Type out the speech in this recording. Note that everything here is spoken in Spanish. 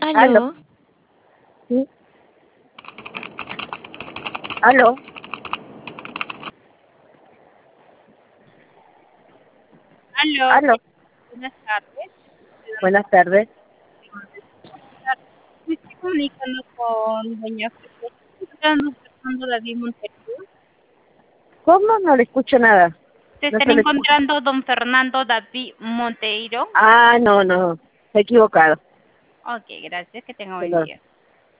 Aló. Aló, ¿Sí? Aló. Aló, Aló. buenas tardes. Buenas tardes. Me estoy comunicando con doña Fernando David Monteiro. ¿Cómo? No le escucho nada. Se No están se le escucha. encontrando don Fernando David Monteiro. Ah, no, no. Se ha equivocado. Ok, gracias. Que tenga buen Perdón. día.